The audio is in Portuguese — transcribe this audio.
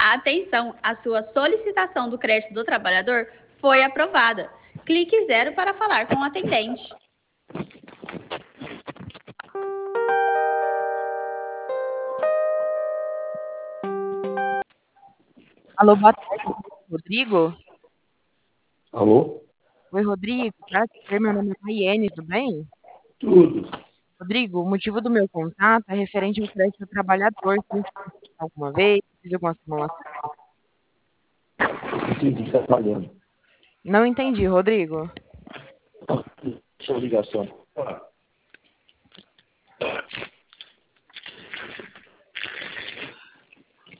Atenção, a sua solicitação do crédito do trabalhador foi aprovada. Clique 0 para falar com o atendente. Alô, boa tarde, Rodrigo? Alô? Oi, Rodrigo. Prazer, meu nome é Maiane, tudo bem? Tudo. Rodrigo, o motivo do meu contato é referente ao crédito do trabalhador. Você já fez alguma vez? Fez alguma simulação? Entendi, está falhando. Não entendi, Rodrigo. Sua ligação.